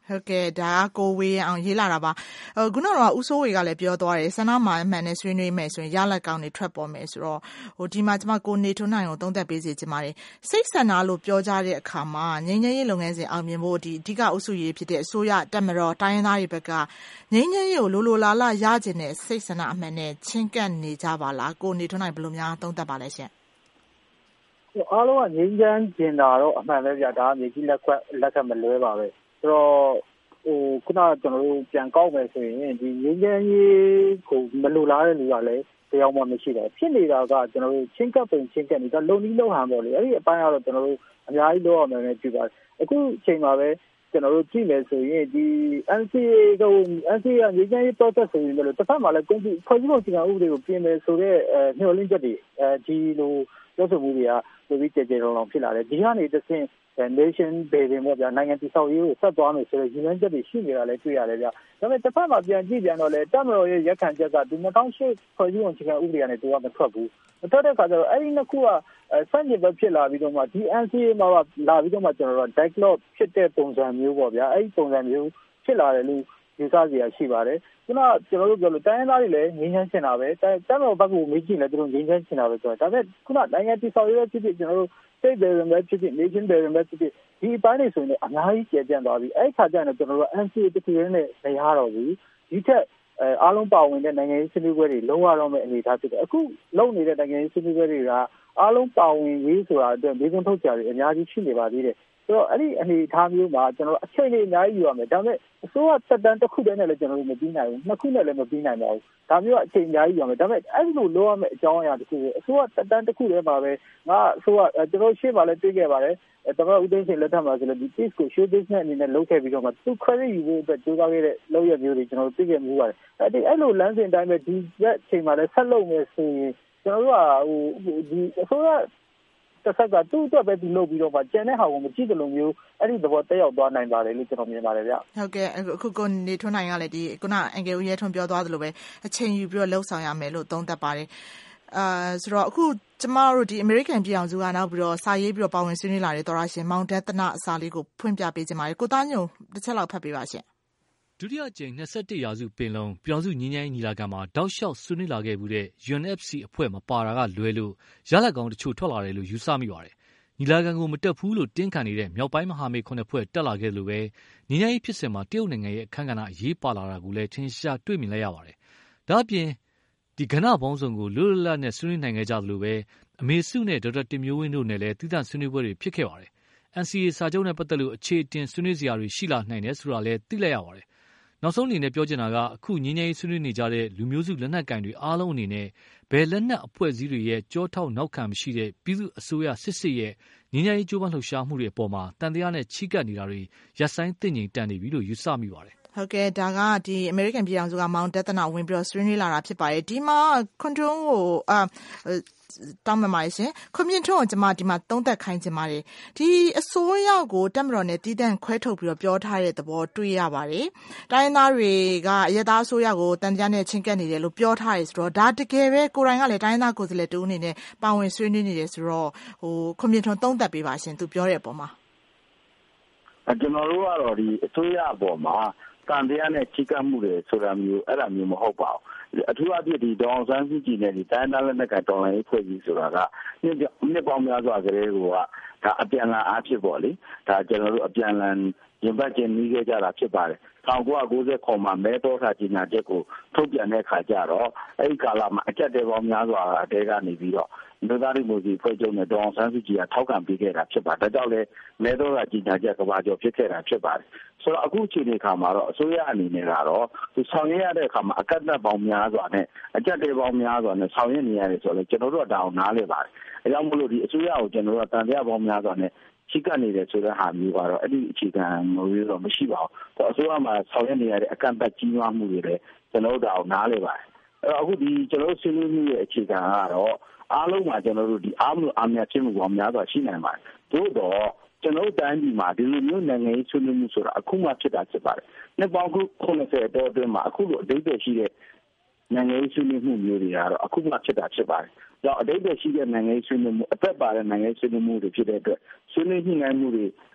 ဟုတ်ကဲ့ဒါကကိုဝေးအောင်ရေးလာတာပါခုနကတော့ဦးစိုးဝေကလည်းပြောသွားတယ်ဆန္ဒမှာအမှန်နဲ့ဆွေးနွေးမယ်ဆိုရင်ရလဒ်ကောင်းတွေထွက်ပေါ်မယ်ဆိုတော့ဟိုဒီမှာကျွန်မကိုနေထွန်းနိုင်ကိုသုံးသပ်ပေးစီချင်ပါတယ်စိတ်ဆန္ဒလို့ပြောကြတဲ့အခါမှာငြိမ်းချမ်းရေးလုပ်ငန်းစဉ်အောင်မြင်ဖို့ဒီအဓိကအုပ်စုရေးဖြစ်တဲ့အစိုးရတက်မတော်တိုင်းရင်းသားတွေဘက်ကငြိမ်းချမ်းရေးကိုလိုလိုလားလားရကျင်တဲ့စိတ်ဆန္ဒအမှန်နဲ့ချင်းကပ်နေကြပါလားကိုနေထွန်းနိုင်ဘယ်လိုများသုံးသပ်ပါလဲရှင်အားလုံးကငြိမ်းချမ်းကျင်တာတော့အမှန်ပဲဗျာဒါကမြေကြီးလက်ခွက်လက်ခတ်မလွဲပါပဲဆိုတော့ဟိုခုနကျွန်တော်တို့ပြန်ကောက်မယ်ဆိုရင်ဒီငြိမ်းချမ်းရေးကိုမလိုလားတဲ့လူကလည်းတရားမှမရှိတော့ဖြစ်နေတာကကျွန်တော်တို့ချင်းကပ်ပုံချင်းကပ်နေတာလုံနီးလုံဟန်ပေါ့လေအဲ့ဒီအပိုင်းကတော့ကျွန်တော်တို့အများကြီးလုပ်ရမယ်နဲ့ကြည့်ပါအခုချိန်မှာပဲကျွန်တော်တို့ကြည့်မယ်ဆိုရင်ဒီ N C A ကို N C A ကငြိမ်းချမ်းရေး process ဆိုရင်လည်းတစ်ဖက်မှာလည်းကွန်ပျူတာဖွဲ့စည်းပုံအခြေခံဥပဒေကိုပြင်မယ်ဆိုတော့အဲမျှော်လင့်ချက်တွေအဲဒီလိုပြောဆိုမှုတွေကပိုပြီးကြည်ကြဲတော်တော်ဖြစ်လာတယ်ဒီကနေတစ်ဆင့်nation building ပေါ့ဗျာနိုင်ငံတည်ဆောက်ရေးကိုဆက်သွားမယ်ဆိုတော့ရည်မှန်းချက်တွေရှိနေတာလည်းတွေ့ရတယ်ဗျာဒါပေမဲ့တစ်ဖက်မှာပြန်ကြည့်ပြန်တော့လေတပ်မတော်ရဲ့ရက်ခံချက်ကဒီ၂၀၀၈ဖွဲ့စည်းပုံအခြေခံဥပဒေကနေတူကမထွက်ဘူးမထွက်တဲ့အခါကျတော့အဲ့ဒီနှစ်ခုကဆန့်ကျင်ဘက်ဖြစ်လာပြီးတော့မှဒီ N C A မှာလာပြီးတော့မှကျွန်တော်တို့ dialogue ဖြစ်တဲ့ပုံစံမျိုးပေါ့ဗျာအဲ့ဒီပုံစံမျိုးဖြစ်လာတယ်လို့ယူဆစရာရှိပါတယ်ခုနကျွန်တော်တို့ပြောလို့တိုင်းရင်းသားတွေလည်းငြိမ်းချမ်းချင်တာပဲတပ်မတော်ဘက်ကမေးကြည့်လဲသူတို့ငြိမ်းချမ်းချင်တာပဲဆိုတော့ဒါပေမဲ့ခုနနိုင်ငံတည်ဆောက်ရေးဖြစ်ဖြစ်ကျွန်တော်တို့state building ပဲဖြစ်ဖြစ် nation building ပဲဖြစ်ဖြစ်ဒီအပိုင်းတွေဆိုရင်အများကြီးကျယ်ပြန့်သွားပြီအဲ့ခါကျရင်ကျွန်တော်တို့ N C A တခုရင်းနဲ့မရတော့ဘူးဒီထက်အားလုံးပါဝင်တဲ့နိုင်ငံရေးဆွေးနွေးပွဲတွေလုံးဝတော့မဲ့အနေအထားဖြစ်တယ်အခုလုံနေတဲ့နိုင်ငံရေးဆွေးနွေးပွဲတွေကအားလုံးပါဝင်ရေးဆိုတာအတွက်ဒီကုန်းထုတ်ကြတွေအများကြီးရှိနေပါသေးတယ်ဆိုတော့အဲ့ဒီအနေအထားမျိုးမှာကျွန်တော်အချိန်လေးအများကြီးယူရမယ်ဒါပေမဲ့အစိုးရသက်တမ်းတစ်ခုတည်းနဲ့လည်းကျွန်တော်တို့မပြီးနိုင်ဘူးနှစ်ခုနဲ့လည်းမပြီးနိုင်ပါဘူးဒါမျိုးအချိန်အများကြီးယူရမယ်ဒါပေမဲ့အဲ့ဒီလိုလုပ်ရမယ့်အကြောင်းအရာတစ်ခုကိုအစိုးရသက်တမ်းတစ်ခုတည်းမှာပဲငါအစိုးရကျွန်တော်ရှေ့မှာလည်းတွေ့ခဲ့ပါတယ်တမန်ဦးသိန်းစိန်လက်ထက်မှာဆိုလည်းဒီ piece ကို show business အနေနဲ့လုပ်ခဲ့ပြီးတော့မှသူ credit ယူဖို့အတွက်ကြိုးစားခဲ့တဲ့လုပ်ရမျိုးတွေကျွန်တော်တို့သိခဲ့မှုပါတယ်အဲ့ဒီအဲ့လိုလမ်းစဉ်တိုင်းပဲဒီရက်ချိန်မှာလည်းဆက်လုပ်မယ်ဆိုရင်ကျွန်တော်တို့ကဟိုဒီအစိုးရတစ်ဆက်ကသူ့အတွက်ပဲဒီလုပ်ပြီးတော့မှကျန်တဲ့ဟာကိုမကြည့်သလိုမျိုးအဲ့ဒီသဘောတက်ရောက်သွားနိုင်ပါတယ်လို့ကျွန်တော်မြင်ပါတယ်ဗျဟုတ်ကဲ့အခုကိုနေထွန်းနိုင်ကလည်းဒီခုနအင်္ဂလိပ်ရဲထွန်းပြောသွားသလိုပဲအချိန်ယူပြီးတော့လှုပ်ဆောင်ရမယ်လို့သုံးသပ်ပါတယ်အာဆိုတော့အခုကျမတို့ဒီ American ပြည်အောင်စုကနောက်ပြီးတော့စာရေးပြီးတော့ပါဝင်ဆွေးနွေးလာတဲ့သောရရှင်မောင်ဒသနအစာလေးကိုဖွင့်ပြပေးခြင်းပါတယ်ကိုသားညုံတစ်ချက်လောက်ဖတ်ပေးပါရှင်ဒုတိယကြိမ်၂၁ရာစုပင်လုံပြည်အောင်စုငြိမ်းချမ်းရေးညီလာခံမှာတောက်လျှောက်ဆွေးနွေးလာခဲ့မှုတဲ့ U N F C အဖွဲ့မပါတာကလွဲလို့ရလဒ်ကောင်းတချို့ထွက်လာတယ်လို့ယူဆမိပါတယ်ညီလာခံကိုမတက်ဘူးလို့တင်းခံနေတဲ့မြောက်ပိုင်းမဟာမိတ်ခုနှစ်ဖွဲ့တက်လာခဲ့လို့ပဲငြိမ်းချမ်းရေးဖြစ်စဉ်မှာတရုတ်နိုင်ငံရဲ့အခမ်းကဏ္ဍအရေးပါလာတာကိုလည်းထင်ရှားတွေ့မြင်လိုက်ရပါတယ်ဒါအပြင်ဒီကဏ္ဍပေါင်းစုံကိုလွတ်လပ်လပ်နဲ့ဆွေးနွေးနိုင်ခဲ့ကြသလိုပဲအမေစုနဲ့ဒေါက်တာတင်မျိုးဝင်းတို့နဲ့လည်းသီးသန့်ဆွေးနွေးပွဲတွေဖြစ်ခဲ့ပါတယ်။ N C A စာချုပ်နဲ့ပတ်သက်လို့အခြေအတင်ဆွေးနွေးစရာတွေရှိလာနိုင်တယ်ဆိုတာလည်းသိလိုက်ရပါတယ်။နောက်ဆုံးအနေနဲ့ပြောချင်တာကအခုငြိမ်းချမ်းရေးဆွေးနွေးနေကြတဲ့လူမျိုးစုလက်နက်ကင်တွေအားလုံးအနေနဲ့ဘယ်လက်နက်အဖွဲ့အစည်းတွေရဲ့ကြောထောက်နောက်ခံမရှိတဲ့ပြည်သူ့အစိုးရစစ်စစ်ရဲ့ငြိမ်းချမ်းရေးကြိုးပမ်းလှုပ်ရှားမှုတွေအပေါ်မှာတန်တရားနဲ့ချီးကပ်နေတာတွေရပ်ဆိုင်းသိငြိမ်တန်နေပြီလို့ယူဆမိပါတယ်ဟုတ်ကဲ့ဒါကဒီ American ပြည်အောင်စုကမောင်ဒသနဝင်ပြီးတော့ဆွေးနွေးလာတာဖြစ်ပါတယ်ဒီမှာ control ကိုအာတောင်းပန်ပါတယ်ရှင်ခွန်မြင့်ထွန်းကိုကျွန်မဒီမှာသုံးသက်ခိုင်းချင်ပါတယ်ဒီအစိုးရကိုတက်မတော်နဲ့တည်တံ့ခွဲထုတ်ပြီးတော့ပြောထားတဲ့သဘောတွေ့ရပါတယ်တိုင်းသားတွေကအရသာအစိုးရကိုတန်ကြားနဲ့ချင်းကပ်နေတယ်လို့ပြောထားတယ်ဆိုတော့ဒါတကယ်ပဲကိုယ်တိုင်ကလည်းတိုင်းသားကိုယ်စားလှယ်တူအနေနဲ့ပါဝင်ဆွေးနွေးနေတယ်ဆိုတော့ဟိုခွန်မြင့်ထွန်းသုံးသက်ပေးပါရှင်သူပြောတဲ့အပေါ်မှာကျွန်တော်တို့ကတော့ဒီအစိုးရအပေါ်မှာတန်တရားနဲ့ချိကပ်မှုတွေဆိုတာမျိုးအဲ့ဒါမျိုးမဟုတ်ပါဘူးအထူးအဖြစ်ဒီဒေါအောင်ဆန်းစုကြည်နဲ့ဒီတိုင်းသားလက်နက်ကတော်လှန်ရေးဖွဲ့စည်းဆိုတာကနှစ်ပေါင်းများစွာကလေးကဒါအပြန်အလှန်အားဖြစ်ပေါ့လေဒါကျွန်တော်တို့အပြန်အလှန်ရင်ပတ်ခြင်းနှီးခဲ့ကြတာဖြစ်ပါတယ်၁၉၉၀မှာမဲတော်ထားကြီးညာချက်ကိုထုတ်ပြန်တဲ့အခါကျတော့အဲ့ဒီကာလမှာအကြက်တဲပေါင်းများစွာအတဲကနေပြီးတော့ဒေသရေးမျိုးစီဖွဲ့ချုပ်နဲ့ဒေါအောင်ဆန်းစုကြည်ကထောက်ခံပေးခဲ့တာဖြစ်ပါတယ်ဒါကြောင့်လည်းမဲတော်ထားကြီးညာချက်ကဘာကြောင့်ဖြစ်ခဲ့တာဖြစ်ပါတယ်ဆိုတော့အခုချိန်ဒီခါမှာတော့အစိုးရအနေနဲ့ကတော့သူဆောင်ရွက်ရတဲ့အခါမှာအကန့်အသတ်ပေါင်းများစွာနဲ့အကြက်တဲပေါင်းများစွာနဲ့ဆောင်ရွက်နေရတယ်ဆိုတော့ကျွန်တော်တို့ကဒါအောင်နားလည်ပါတယ်အဲကြောင့်မို့လို့ဒီအစိုးရကိုကျွန်တော်တို့ကတန်တရားပေါင်းများစွာနဲ့ချိကပ်နေတယ်ဆိုတဲ့ဟာမျိုးကတော့အဲ့ဒီအခြေခံမျိုးတော့မရှိပါဘူးအစိုးရမှာဆောင်ရွက်နေရတဲ့အကန့်အသတ်ကြီးမားမှုတွေလည်းကျွန်တော်တို့ဒါအောင်နားလည်ပါတယ်အဲ့တော့အခုဒီကျွန်တော်တို့ဆွေးနွေးမှုရဲ့အခြေခံကတော့အားလုံးမှာကျွန်တော်တို့ဒီအားမလို့အားများဖြစ်မှုပေါင်းများစွာရှိနိုင်ပါတယ်သို့တော့ကျွန်တော်တိုင်းပြည်မှာဒီလိုမျိုးနိုင်ငံရေးဆွေးနွေးမှုဆိုတာအခုမှဖြစ်တာဖြစ်ပါတယ်။နှစ်ပေါင်းခုနှစ်ဆယ်တောအတွင်းမှာအခုလိုအတိတ်တွေရှိတဲ့နိုင်ငံရေးဆွေးနွေးမှုမျိုးတွေကတော့အခုမှဖြစ်တာဖြစ်ပါတယ်။ကြောင့်အတိတ်တွေရှိတဲ့နိုင်ငံရေးဆွေးနွေးမှုအသက်ပါတဲ့နိုင်ငံရေးဆွေးနွေးမှုတွေဖြစ်တဲ့အတွက်ဆွေးနွေးညှိနှိုင်းမှုတွေ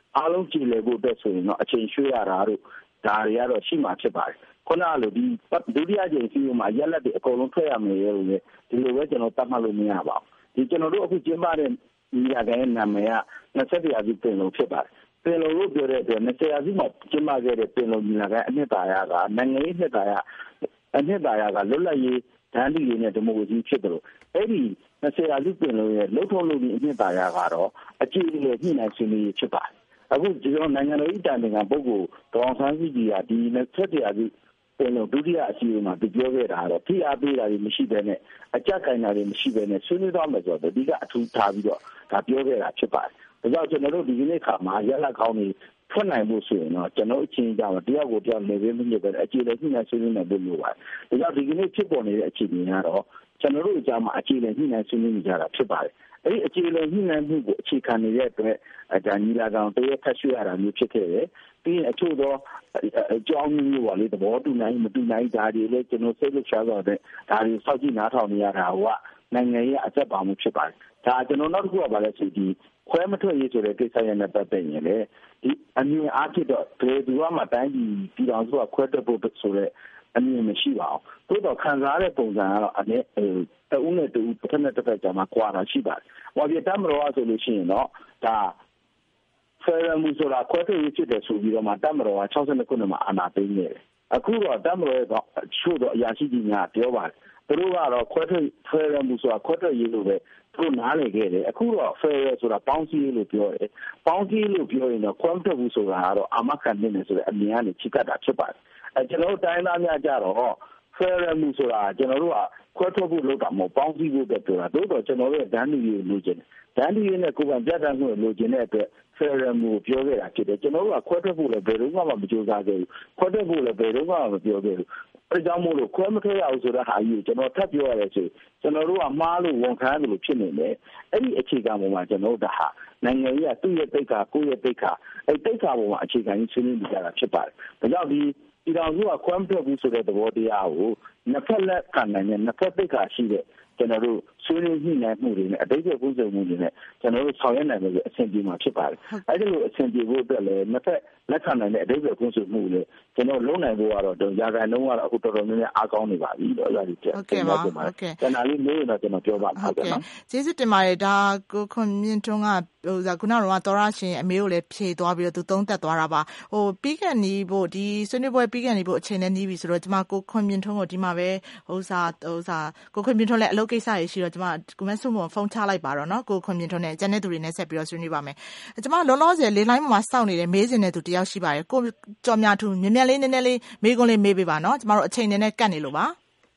အားလုံးကြည်လည်ဖို့အတွက်ဆိုရင်တော့အချိန်ရွှေ့ရတာတို့ဒါတွေကတော့ရှိမှဖြစ်ပါတယ်ခုနလိုဒီဒုတိယကြိမ်စီးမှာရက်လက်တွေအကုန်လုံးထွက်ရမယ်လို့လေဒီလိုပဲကျွန်တော်တတ်မှတ်လို့မရပါဘူးဒီကျွန်တော်တို့အခုကျင်းပတဲ့ညီလာခံရဲ့နာမည်က၂၁ရာစုပင်လုံဖြစ်ပါတယ်ပင်လုံလို့ပြောတဲ့အတွက်၂၀ရာစုမှာကျင်းပခဲ့တဲ့ပင်လုံညီလာခံအနှစ်သာရကနိုင်ငံရေးနှစ်သာရအနှစ်သာရကလွတ်လပ်ရေးတန်းတူရေးနဲ့ဒီမိုကရေစီဖြစ်တယ်လို့အဲ့ဒီ၂၀ရာစုပင်လုံရဲ့လှုပ်ထုံးလုပ်ပြီးအနှစ်သာရကတော့အကြည့်အလည်ညှိနှိုင်းဆွေးနွေးရေးဖြစ်ပါတယ်အခုဒီတော့နိုင်ငံတော်၏တာဝန်ခံပုဂ္ဂိုလ်ဒေါအောင်ဆန်းစုကြည်ကဒီ၂၁ရာစုပင်လုံဒုတိယအစည်းအဝေးမှာပြောခဲ့တာတော့ဖိအားပေးတာတွေမရှိဘဲနဲ့အကြက်ကိုင်တာတွေမရှိဘဲနဲ့ဆွေးနွေးသွားမယ်ဆိုတော့ဒီကအထူးထားပြီးတော့ဒါပြောခဲ့တာဖြစ်ပါတယ်ဒါကြောင့်ကျွန်တော်တို့ဒီကနေ့ခါမှာရလက်ကောင်းတွေထွက်နိုင်ဖို့ဆိုရင်တော့ကျွန်တော်အချင်းကြောင့်တယောက်ကိုတယောက်နေပြီးမြင့်ပဲအခြေအနေညှိနှိုင်းဆွေးနွေးနိုင်ဖို့လိုပါတယ်ဒါကြောင့်ဒီကနေ့ဖြစ်ပေါ်နေတဲ့အခြေအနေကတော့ကျွန်တော်တို့အကြောင်းမှာအခြေအနေညှိနှိုင်းဆွေးနွေးနေကြတာဖြစ်ပါတယ်အဲ့ဒီအခြေအနေညှိနှိုင်းမှုကိုအခြေခံနေတဲ့အတွက်ဒါညီလာခံတရဖတ်ရွှေ့ရတာမျိုးဖြစ်ခဲ့တယ်ပြီးရင်အချို့သောအကြောင်းမျိုးပါလေသဘောတူနိုင်မတူနိုင်ဒါတွေလည်းကျွန်တော်စိတ်လှုပ်ရှားသွားတဲ့ဒါတွေစောင့်ကြည့်နားထောင်နေရတာကနိုင်ငံရေးအသက်ပါမှုဖြစ်ပါတယ်ဒါကျွန်တော်နောက်တစ်ခုကပါလဲဆိုဒီခွဲမထွက်ရေးဆိုတဲ့ကိစ္စရနဲ့ပတ်သက်ရင်လေဒီအမြင်အားဖြင့်တော့ဘယ်သူမှတိုင်းပြည်ပြည်တော်စုကခွဲထွက်ဖို့ဆိုတဲ့အမြင်မရှိပါဘူးတိုးတော့ခံစားတဲ့ပုံစံကတော့အနေတဦးနဲ့တူတစ်ဖက်နဲ့တစ်ဖက်ကြာမှာကွာတာရှိပါတယ်။ဟောပြတမ်းမတော်ဆိုလို့ရှိရင်တော့ဒါဖယ်ရမှုဆိုတာခွဲထွက်ရေးဖြစ်တယ်ဆိုပြီးတော့မှတမ်းမတော်က၆၂ခုနှစ်မှာအာဏာသိမ်းနေတယ်။အခုတော့တမ်းမတော်ကချို့တော့အရာရှိကြီးများပြောပါတယ်။သူတို့ကတော့ခွဲထွက်ဖယ်ရမှုဆိုတာခွဲထွက်ရေးလို့ပဲသူတို့နားလည်ခဲ့တယ်။အခုတော့ဖယ်ရဆိုတာပေါင်းစည်းရေးလို့ပြောတယ်။ပေါင်းစည်းလို့ပြောရင်တော့ခွဲထွက်မှုဆိုတာကတော့အာမခံနေတယ်ဆိုတဲ့အမြင်ကနေချိကတ်တာဖြစ်ပါတယ်။အဲကျွန်တော်တို့တိုင်းသားများကြတော့ဖယ်ရမှုဆိုတာကျွန်တော်တို့ကခွဲထွက်ဖို့လုပ်တာမဟုတ်ပေါင်းစည်းဖို့အတွက်ပြောတာတိုးတော့ကျွန်တော်တို့ရဲ့ဒန်းလူရေးလိုချင်တယ်ဒန်းလူရေးနဲ့ကိုယ်ပိုင်ပြတ်သားမှုလိုချင်တဲ့အတွက်ဖယ်ရမှုပြောခဲ့တာဖြစ်တယ်ကျွန်တော်တို့ကခွဲထွက်ဖို့လည်းဘယ်တော့မှမကြိုးစားခဲ့ဘူးခွဲထွက်ဖို့လည်းဘယ်တော့မှမပြောခဲ့ဘူးအဲကြောင့်မို့လို့ခွဲမထွက်ရအောင်ဆိုတာဟာကြီးကျွန်တော်ထပ်ပြောရတဲ့ဆိုကျွန်တော်တို့ကမှားလို့ဝန်ခံတယ်လို့ဖြစ်နေတယ်အဲ့ဒီအခြေခံပေါ်မှာကျွန်တော်တို့ဒါဟာနိုင်ငံရေးကသူ့ရဲ့တိတ်ခါကိုယ့်ရဲ့တိတ်ခါအဲ့တိတ်ခါပေါ်မှာအခြေခံကြီးဆွေးနွေးနေကြတာဖြစ်ပါတယ်ဒါကြောင့်ဒီဒီတော်စုကခွဲမထွက်ဘူးဆိုတဲ့သဘောတရားကိုနှစ်ဖက်လက်ခံနိုင်တဲ့နှစ်ဖက်တိတ်ခါရှိတဲ့ကျွန်တော်တို့ဆွေးနွေးညှိနှိုင်းမှုတွေနဲ့အတိတ်ကကုသမှုတွေနဲ့ကျွန်တော်တို့ဆောင်ရွက်နိုင်လို့အဆင်ပြေမှာဖြစ်ပါတယ်။အဲဒီလိုအဆင်ပြေဖို့အတွက်လည်းနှစ်ဖက်လက်ခံနိုင်တဲ့အတိတ်ကကုသမှုတွေကျွန်တော်လုံးနိုင်ဖို့ကတော့ရာဂိုင်လုံးကတော့အခုတော်တော်များများအားကောင်းနေပါပြီတော့အဲ့ဒီပြဟုတ်ကဲ့ပါဟုတ်ကဲ့ကျွန်တော်လေးလို့တော့ကျွန်တော်ပြောပါမှာဟုတ်ကဲ့နော်ကျေးဇူးတင်ပါတယ်ဒါကိုခွန်မြင့်ထွန်းကဟိုခုနကတော့တော်ရရှင်အမေကိုလည်းဖြေသွားပြီးတော့သူသုံးသက်သွားတာပါဟိုပြီးခဲ့နီးဖို့ဒီဆွေးနွေးပွဲပြီးခဲ့နီးဖို့အချိန်နဲ့နီးပြီဆိုတော့ကျွန်မကိုခွန်မြင့်ထွန်းကိုဒီမှာပဲဟိုစားဟိုစားကိုခွန်မြင့်ထွန်းလည်းအလုပ်ကိစ္စရရှိတော့ကျွန်မကိုမဆုမဖုန်းချလိုက်ပါတော့နော်ကိုခွန်မြင့်ထွန်းနဲ့ကျန်တဲ့သူတွေနဲ့ဆက်ပြီးတော့ဆွေးနွေးပါမယ်ကျွန်မလောလောဆယ်လေးလိုင်းမှာစောင့်နေတဲ့မေးစင်တဲ့သူတယောက်ရှိပါတယ်ကိုကျော်မြထူမြင်မြင်လေးနည်းနည်းလေးမေးခွန်းလေးမေးပေးပါနော်ကျွန်မတို့အချိန်နဲ့ကတ်နေလို့ပါ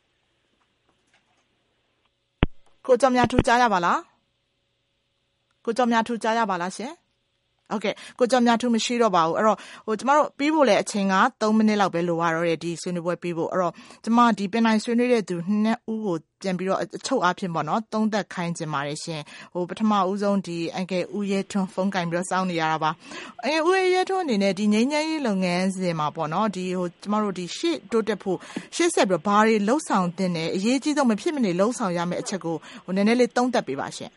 ကိုကျော်မြထူကြားရပါလားကိုကျော်မြထူကြားရပါလားရှင်โอเคကိုကျော်မြထူမရှိတော့ပါဘူးအဲ့တော့ဟိုကျမတို့ပြီးဖို့လဲအချိန်ကသုံးမိနစ်လောက်ပဲလိုရတော့တယ်ဒီဆွေးနွေးပွဲပြီးဖို့အဲ့တော့ကျမဒီပင်တိုင်းဆွေးနွေးတဲ့သူနှစ်ဦးကိုပြန်ပြီးတော့အချုပ်အားဖြင့်ပေါ့နော်သုံးသက်ခိုင်းခြင်းပါတယ်ရှင်ဟိုပထမဦးဆုံးဒီအန်ကယ်ဦးရဲထွန်းဖုန်းကင်ပြီးတော့စောင့်နေရတာပါအဲဦးရဲထွန်းအနေနဲ့ဒီငိမ့်ငိမ့်ရေးလုပ်ငန်းစဉ်မှာပေါ့နော်ဒီဟိုကျမတို့ဒီရှေ့တိုးတက်ဖို့ရှေ့ဆက်ပြီးတော့ဘာတွေလှုပ်ဆောင်တင်တယ်အရေးကြီးဆုံးမဖြစ်မနေလှုပ်ဆောင်ရမယ့်အချက်ကိုဟိုနည်းနည်းလေးသုံးသက်ပေးပါရှင်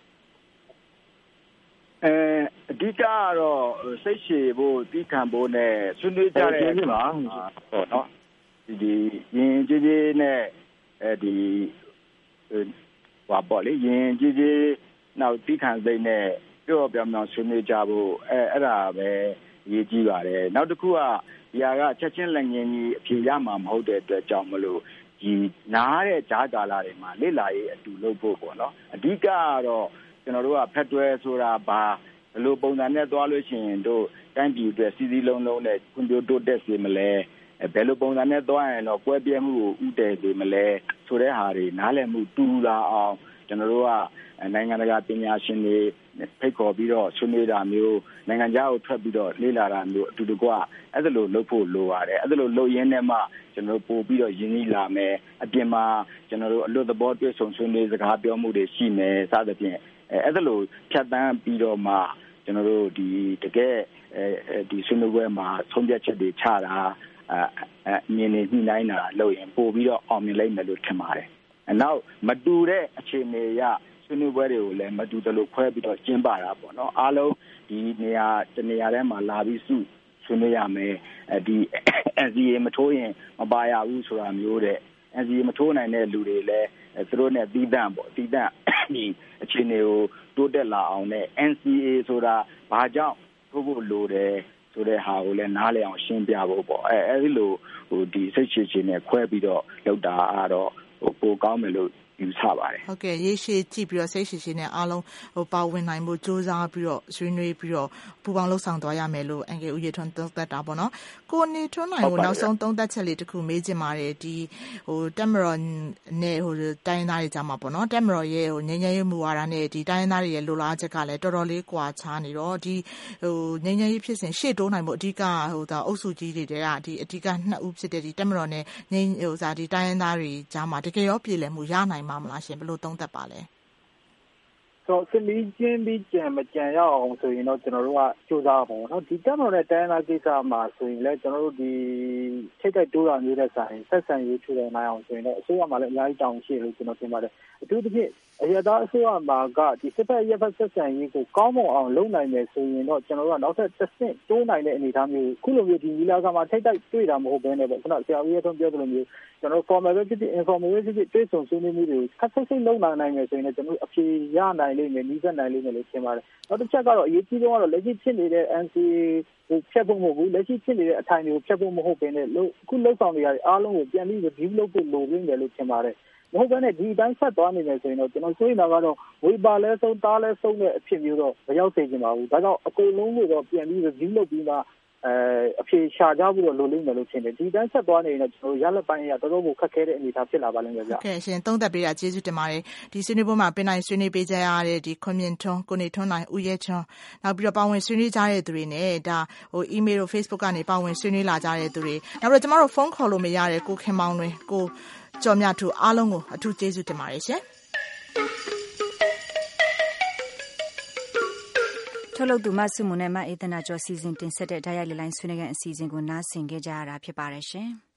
အဲအဓိကကတော့စိတ်ရှည်ဖို့တီးခံဖို့နဲ့ဆွေးနွေးကြတဲ့အခါမှာပေါ့နော်ဒီဒီရင်ကြီးကြီးနဲ့အဲဒီဟောပေါ့လေရင်ကြီးကြီးနောက်တီးခံစိတ်နဲ့ပြောပြောင်းပြောင်းဆွေးနွေးကြဖို့အဲအဲ့ဒါပဲအရေးကြီးပါတယ်နောက်တစ်ခုကဒီဟာကချက်ချင်းလက်ငင်းကြီးအဖြေရမှာမဟုတ်တဲ့အတွက်ကြောင့်မလို့ဒီနားတဲ့ဂျားကာလာတွေမှာလိလာရေးအတူလုပ်ဖို့ပေါ့နော်အဓိကကတော့ကျွန်တော်တို့ကဖက်ဒရယ်ဆိုတာဘာဘယ်လိုပုံစံနဲ့သွားလို့ရှိရင်တို့တိုင်းပြည်အတွက်စီစီလုံးလုံးနဲ့ခွင့်ပြုတိုးတက်စေမလဲဘယ်လိုပုံစံနဲ့သွားရင်တော့ကွဲပြဲမှုကိုဥတည်စေမလဲဆိုတဲ့ဟာတွေနားလည်မှုတူလာအောင်ကျွန်တော်တို့ကနိုင်ငံတကာပညာရှင်တွေဖိတ်ခေါ်ပြီးတော့ဆွေးနွေးတာမျိုးနိုင်ငံခြားကိုထွက်ပြီးတော့လေ့လာတာမျိုးအတူတကွအဲ့ဒါလိုလုပ်ဖို့လိုပါတယ်အဲ့ဒါလိုလုပ်ရင်းနဲ့မှကျွန်တော်တို့ပို့ပြီးတော့ရင်းနှီးလာမယ်အပြင်မှာကျွန်တော်တို့အလို့သဘောတွေ့ဆုံဆွေးနွေးစကားပြောမှုတွေရှိမယ်စသဖြင့်အဲ့ဒါလိုဖြတ်တန်းပြီးတော့မှကျွန်တော်တို့ဒီတကယ်ဒီဆွေးနွေးပွဲမှာဆုံးဖြတ်ချက်တွေချတာအမြင်တွေညှိနှိုင်းတာလုပ်ရင်ပို့ပြီးတော့အောင်မြင်လိမ့်မယ်လို့ထင်ပါတယ်။နောက်မတူတဲ့အခြေအနေရဆွေးနွေးပွဲတွေကိုလည်းမတူတလို့ခွဲပြီးတော့ကျင်းပတာပေါ့နော်အားလုံးဒီနေရာတနေရာထဲမှာလာပြီးစုဆွေးနွေးရမယ်ဒီ N C A မထိုးရင်မပါရဘူးဆိုတာမျိုးတဲ့ N C A မထိုးနိုင်တဲ့လူတွေလည်းသူတို့နဲ့တီးတန့်ပေါ့တီးတန့်ဒီအခြေအနေကိုတိုးတက်လာအောင်နဲ့ N C A ဆိုတာဘာကြောင့်ထိုးဖို့လိုတယ်ဆိုတဲ့ဟာကိုလည်းနားလည်အောင်ရှင်းပြဖို့ပေါ့အဲအဲဒီလိုဟိုဒီစိတ်ချချင်းနဲ့ခွဲပြီးတော့လောက်တာကတော့ဟိုပိုကောင်းမယ်လို့ယူဆပါတယ်ဟုတ်ကဲ့ရေးရှိကြည့်ပြီးတော့စိတ်ရှိရှိနဲ့အားလုံးဟိုပါဝင်နိုင်ဖို့စ조사ပြီးတော့ဆွေးနွေးပြီးတော့ပူပေါင်းလှုပ်ဆောင်သွားရမယ်လို့အန်ကယ်ဦးရထွန်းသုံးသပ်တာပေါ့နော်ကိုနေထွန်းနိုင်ကိုနောက်ဆုံးသုံးသပ်ချက်လေးတစ်ခုမေးချင်ပါတယ်ဒီဟိုတက်မတော်နဲ့ဟိုတိုင်းသားတွေကြားမှာပေါ့နော်တက်မတော်ရဲ့ဟိုငញ្ញရေးမူဝါဒနဲ့ဒီတိုင်းသားတွေရဲ့လိုလားချက်ကလည်းတော်တော်လေးကွာခြားနေတော့ဒီဟိုငញ្ញရေးဖြစ်စဉ်ရှေ့တိုးနိုင်ဖို့အဓိကဟိုဒါအုပ်စုကြီးတွေကဒီအဓိကနှစ်ဦးဖြစ်တဲ့ဒီတက်မတော်နဲ့ငញ្ញဟိုစာဒီတိုင်းသားတွေကြားမှာတကယ်ရောပြည်လည်မှုရနိုင်မှာမလားရှင်ဘယ်လိုသုံးသပ်ပါလဲဆိုစမီချင်းပြီးကြံမကြံရအောင်ဆိုရင်တော့ကျွန်တော်တို့ကစူးစမ်းပါဘောเนาะဒီတက်မတော်နဲ့တိုင်းသားကိစ္စမှာဆိုရင်လည်းကျွန်တော်တို့ဒီထိတ်တိုက်တိုးတာမျိုးတဲ့ဆိုင်ဆက်ဆံရေးထူထောင်နိုင်အောင်ဆိုရင်တော့အစိုးရမှာလည်းအများကြီးတောင်းရှိလို့ကျွန်တော်ထင်ပါတယ်အထူးသဖြင့်အရသာအစိုးရမှာကဒီစစ်ဖက်ရပ်ဖက်ဆက်ဆံရေးကိုကောင်းမွန်အောင်လုပ်နိုင်မယ်ဆိုရင်တော့ကျွန်တော်တို့ကနောက်ထပ်တစ်ဆင့်တိုးနိုင်တဲ့အနေအထားမျိုးခုလိုမျိုးဒီနီလာကမှာထိတ်တိုက်တွေ့တာမဟုတ်ဘဲနဲ့ပေါ့ခုနဆရာဦးရထွန်းပြောသလိုမျိုးကျွန်တော် formal ပဲဖြစ်ဖြစ် informal ပဲဖြစ်ဖြစ်တွေ့ဆုံဆွေးနွေးမှုတွေခက်ခက်စိတ်လုပ်နိုင်နိုင်မယ်ဆိုရင်လည်းကျွန်တော်အဖြေရနိုင်လိမ့်မယ်နီးစပ်နိုင်လိမ့်မယ်လို့ထင်ပါတယ်နောက်တစ်ချက်ကတော့အရေးကြီးဆုံးကတော့လက်ရှိဖြစ်နေတဲ့ N C A ကိုဖျက်ဖို့မဟုတ်ဘူးလက်ရှိဖြစ်နေတဲ့အထိုင်တွေကိုဖျက်ဖို့မဟုတ်ဘဲနဲ့လို့အခုလှုပ်ဆောင်နေရတဲ့အားလုံးကိုပြန်ပြီး review လုပ်ဖို့လိုနေတယ်လို့ထင်ပါတယ်မဟုတ်ဘဲနဲ့ဒီအတိုင်းဆက်သွားနေမယ်ဆိုရင်တော့ကျွန်တော်ဆိုရင်တော့ဝေပါလဲဆုံးတားလဲဆုံးတဲ့အဖြစ်မျိုးတော့မရောက်စေချင်ပါဘူးဒါကြောင့်အကုန်လုံးကိုတော့ပြန်ပြီး review လုပ်ပြီးမှအဲအဖြေရှာကြဖို့တော့လိုလိမ့်မယ်လို့ထင်တယ်ဒီတိုင်းဆက်သွားနေရင်တော့ကျွန်တော်ရလက်ပိုင်းရတော်တော်ကိုခက်ခဲတဲ့အနေအထားဖြစ်လာပါလိမ့်မယ်ဗျဟုတ်ကဲ့ရှင်သုံးသပ်ပေးတာကျေးဇူးတင်ပါတယ်ဒီဆွေးနွေးပွဲမှာပင်နိုင်ဆွေးနွေးပေးကြရတဲ့ဒီခွန်မြင့်ထွန်းကိုနေထွန်းနိုင်ဦးရဲချွန်းနောက်ပြီးတော့ပါဝင်ဆွေးနွေးကြတဲ့သူတွေနဲ့ဒါဟို email တို့ Facebook ကနေပါဝင်ဆွေးနွေးလာကြတဲ့သူတွေနောက်ပြီးတော့ကျမတို့ဖုန်းခေါ်လို့မရတဲ့ကိုခင်မောင်တွေကိုကျော်မြထူအားလုံးကိုအထူးကျေးဇူးတင်ပါတယ်ရှင်ထုတ်လုပ်သူမဆုမွန်နဲ့မအေးသနာကျော်စီစဉ်တင်ဆက်တဲ့ဓာတ်ရိုက်လေလိုင်းဆွေးနွေးခန်းအစီအစဉ်ကိုနားဆင်ကြကြရတာဖြစ်ပါတယ်ရှင်။